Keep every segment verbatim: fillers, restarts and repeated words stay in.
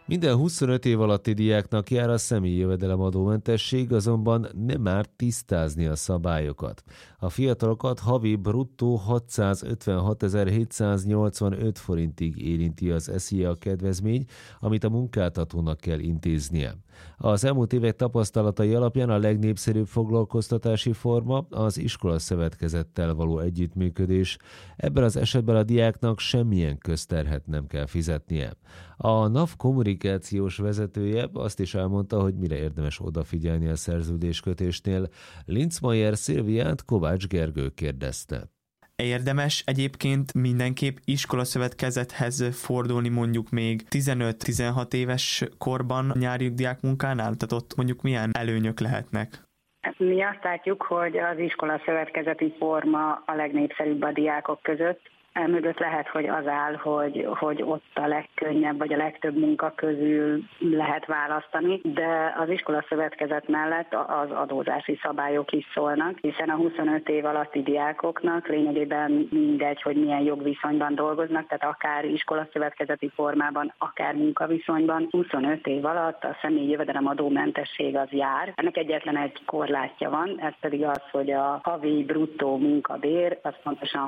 Minden huszonöt év alatti diáknak jár a személyi jövedelemadómentesség, azonban nem árt tisztázni a szabályokat. A fiatalokat havi bruttó hatszázötvenhatezer-hétszáznyolcvanöt forintig érinti az es zé á kedvezmény, amit a munkáltatónak kell intéznie. Az elmúlt évek tapasztalatai alapján a legnépszerűbb foglalkoztatási forma az iskolaszövetkezettel való együttműködés. Ebben az esetben a diáknak semmilyen közterhet nem kell fizetnie. A NAV kommunikációs vezetője azt is elmondta, hogy mire érdemes odafigyelni a szerződéskötésnél. Linzmeier Szilviát Kovács Gergő kérdezte. Érdemes egyébként mindenképp iskolaszövetkezethez fordulni mondjuk még tizenöt-tizenhat éves korban nyári diákmunkánál? Tehát ott mondjuk milyen előnyök lehetnek? Mi azt látjuk, hogy az iskolaszövetkezeti forma a legnépszerűbb a diákok között. Emögött lehet, hogy az áll, hogy, hogy ott a legkönnyebb, vagy a legtöbb munka közül lehet választani, de az iskolaszövetkezet mellett az adózási szabályok is szólnak, hiszen a huszonöt év alatti diákoknak lényegében mindegy, hogy milyen jogviszonyban dolgoznak, tehát akár iskolaszövetkezeti formában, akár munkaviszonyban, huszonöt év alatt a személyi jövedelemadómentesség az jár. Ennek egyetlen egy korlátja van, ez pedig az, hogy a havi bruttó munkabér az pontosan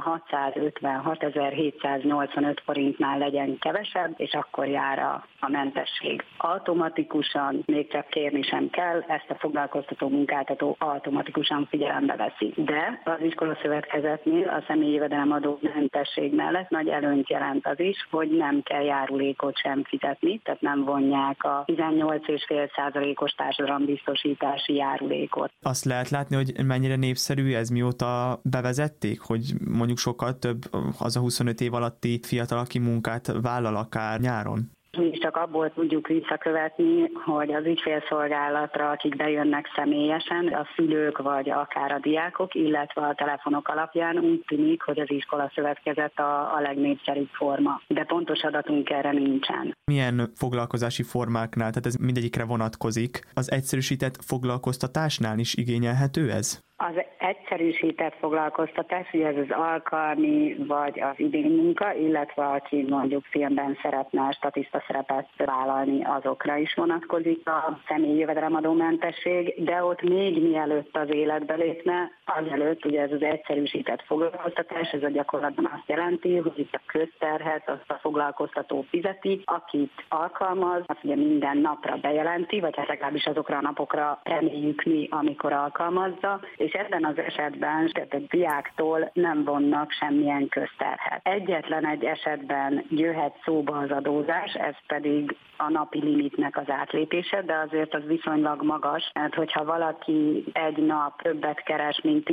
hatszázötvenhatezer-hétszáznyolcvanöt forintnál legyen kevesebb, és akkor jár a, a mentesség. Automatikusan, még csak kérni sem kell, ezt a foglalkoztató munkáltató automatikusan figyelembe veszi. De az iskolaszövetkezetnél a személyi jövedelemadó mentesség mellett nagy előnyt jelent az is, hogy nem kell járulékot sem fizetni, tehát nem vonják a tizennyolc egész öt százalékos társadalombiztosítási járulékot. Azt lehet látni, hogy mennyire népszerű ez, mióta bevezették, hogy mondjuk sokkal több az a huszonöt év alatti fiatal, aki munkát vállal akár nyáron? Mi is csak abból tudjuk visszakövetni, hogy az ügyfélszolgálatra, akik bejönnek személyesen, a szülők vagy akár a diákok, illetve a telefonok alapján úgy tűnik, hogy az iskolaszövetkezet a, a legnépszerűbb forma. De pontos adatunk erre nincsen. Milyen foglalkozási formáknál, tehát ez mindegyikre vonatkozik, az egyszerűsített foglalkoztatásnál is igényelhető ez? Az egyszerűsített foglalkoztatás, ugye ez az alkalmi vagy az idénymunka, illetve aki mondjuk filmben szeretne statiszta szerepet vállalni, azokra is vonatkozik a személyi jövedelemadómentesség, de ott még mielőtt az életbe lépne, azelőtt ugye ez az egyszerűsített foglalkoztatás, ez a gyakorlatban azt jelenti, hogy itt a közterhet azt a foglalkoztató fizeti, akit alkalmaz, azt ugye minden napra bejelenti, vagy hát legalábbis azokra a napokra reméljük mi, amikor alkalmazza, és ebben az esetben tehát a diáktól nem vonnak semmilyen közterhet. Egyetlen egy esetben jöhet szóba az adózás, ez pedig a napi limitnek az átlépése, de azért az viszonylag magas, mert hogyha valaki egy nap többet keres, mint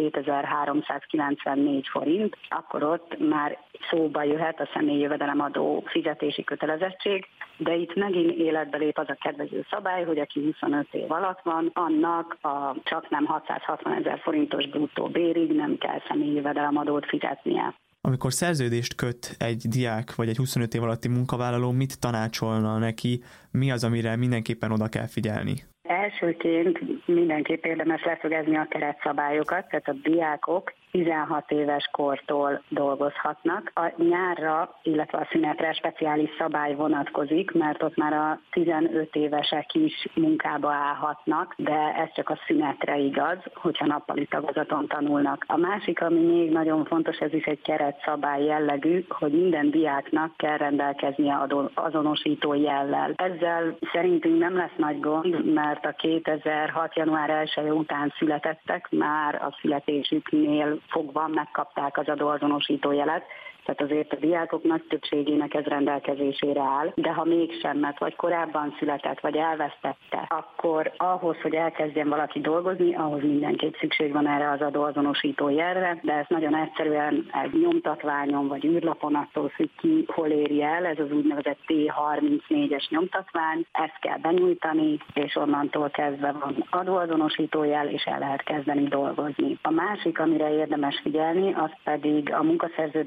tizenhétezer-háromszázkilencvennégy forint, akkor ott már szóba jöhet a személyi jövedelemadó fizetési kötelezettség, de itt megint életbe lép az a kedvező szabály, hogy aki huszonöt év alatt van, annak a csak nem hatszázhatvanezer forintos bruttó bérig nem kell személyi jövedelemadót fizetnie. Amikor szerződést köt egy diák vagy egy huszonöt év alatti munkavállaló, mit tanácsolna neki, mi az, amire mindenképpen oda kell figyelni? Elsőként mindenképp érdemes leszögezni a keretszabályokat, tehát a diákok tizenhat éves kortól dolgozhatnak. A nyárra, illetve a szünetre speciális szabály vonatkozik, mert ott már a tizenöt évesek is munkába állhatnak, de ez csak a szünetre igaz, hogyha nappali tagozaton tanulnak. A másik, ami még nagyon fontos, ez is egy keretszabály jellegű, hogy minden diáknak kell rendelkeznie azonosító jellel. Ezzel szerintünk nem lesz nagy gond, mert a kétezer-hat január elseje után születettek már a születésüknél fogva megkapták az adóazonosító jelet, tehát azért a diákok nagy többségének ez rendelkezésére áll, de ha mégsem, mert vagy korábban született, vagy elvesztette, akkor ahhoz, hogy elkezdjen valaki dolgozni, ahhoz mindenképp szükség van erre az adóazonosító jelre, de ez nagyon egyszerűen egy nyomtatványon vagy űrlapon attól függ ki, hol éri el, ez az úgynevezett té harmincnégyes nyomtatvány, ezt kell benyújtani, és onnantól kezdve van adóazonosító jel, és el lehet kezdeni dolgozni. A másik, amire érdemes figyelni, az pedig a munkaszerződésnél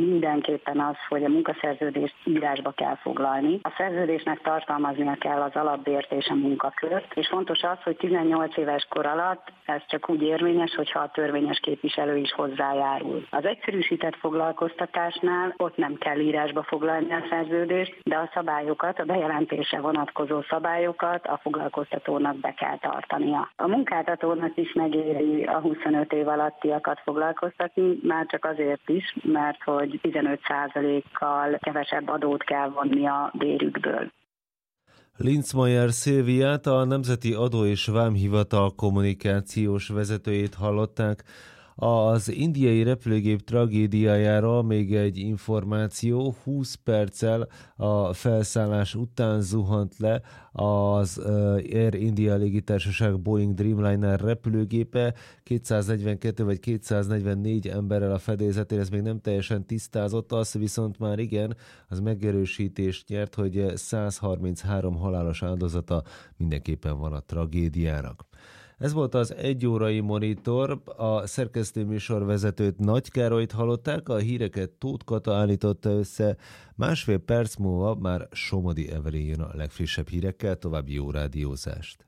mindenképpen az, hogy a munkaszerződést írásba kell foglalni. A szerződésnek tartalmaznia kell az alapbért és a munkakört, és fontos az, hogy tizennyolc éves kor alatt ez csak úgy érvényes, hogyha a törvényes képviselő is hozzájárul. Az egyszerűsített foglalkoztatásnál ott nem kell írásba foglalni a szerződést, de a szabályokat, a bejelentésre vonatkozó szabályokat a foglalkoztatónak be kell tartania. A munkáltatónak is megéri a huszonöt év alattiakat foglalkoztatni, már csak azért is, mert hogy tizenöt százalékkal kevesebb adót kell vonni a bérükből. Linzmeier Szilviát, a Nemzeti Adó és Vámhivatal kommunikációs vezetőjét hallották. Az indiai repülőgép tragédiájára még egy információ: húsz perccel a felszállás után zuhant le az Air India légitársaság Boeing Dreamliner repülőgépe, kétszáznegyvenkettő vagy kétszáznegyvennégy emberrel a fedélzetén, ez még nem teljesen tisztázott, az viszont már igen, az megerősítést nyert, hogy száz harminchárom halálos áldozata mindenképpen van a tragédiának. Ez volt az egyórai Monitor, a szerkesztőműsorvezetőt Nagy Károlyt hallották, a híreket Tóth Kata állította össze, másfél perc múlva már Somodi Evelyn jön a legfrissebb hírekkel, további jó rádiózást.